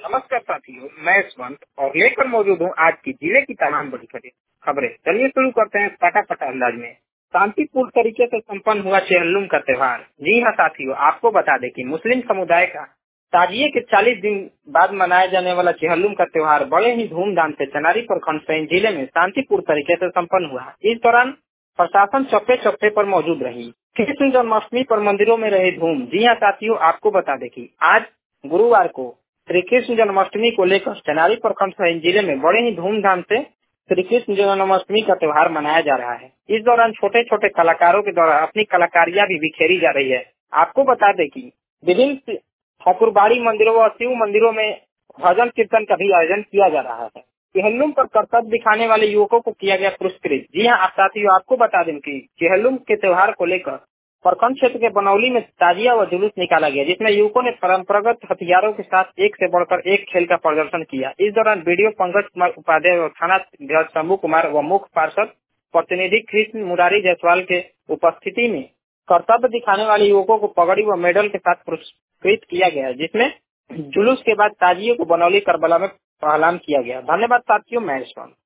नमस्कार साथियों, मैं यशवंत और लेकर मौजूद हूँ आज की जिले की तमाम बड़ी खबरें। चलिए शुरू करते हैं फटाफट अंदाज में। शांतिपूर्ण तरीके से संपन्न हुआ चेहल्लुम का त्योहार। जी हाँ साथियों, आपको बता दें कि मुस्लिम समुदाय का ताजिए के 40 दिन बाद मनाया जाने वाला चेहल्लुम का त्योहार बड़े ही धूमधाम से चनारी प्रखंड सैन जिले में शांतिपूर्ण तरीके से संपन्न हुआ। इस दौरान प्रशासन चौके चौके पर मौजूद रही। कृष्ण जन्माष्टमी पर मंदिरों में रहे धूम। जी हाँ साथियों, आपको बता दें कि आज गुरुवार को श्री कृष्ण जन्माष्टमी को लेकर चनारी प्रखंड सैन जिले में बड़े ही धूमधाम से श्री कृष्ण जन्माष्टमी का त्योहार मनाया जा रहा है। इस दौरान छोटे छोटे कलाकारों के द्वारा अपनी कलाकारियां भी बिखेरी जा रही है। आपको बता दें कि विभिन्न ठाकुरबाड़ी मंदिरों व शिव मंदिरों में भजन कीर्तन का भी आयोजन किया जा रहा है। चेहल्लुम पर कर्तव्य दिखाने वाले युवकों को किया गया पुरस्कृत। जी हाँ साथियों, आपको बता दें कि चेहल्लुम के त्योहार को लेकर प्रखंड क्षेत्र के बनौली में ताजिया व जुलूस निकाला गया, जिसमें युवकों ने परंपरागत हथियारों के साथ एक से बढ़कर एक खेल का प्रदर्शन किया। इस दौरान बीडीओ पंकज कुमार उपाध्याय व थाना शंभू कुमार व मुख्य पार्षद प्रतिनिधि कृष्ण मुरारी जायसवाल के उपस्थिति में कर्तव्य दिखाने वाले युवकों को पगड़ी व मेडल के साथ पुरस्कृत किया गया, जिसमें जुलूस के बाद ताजिए को बनौली करबला में पहलान किया गया। धन्यवाद साथियों, मैं यशवंत।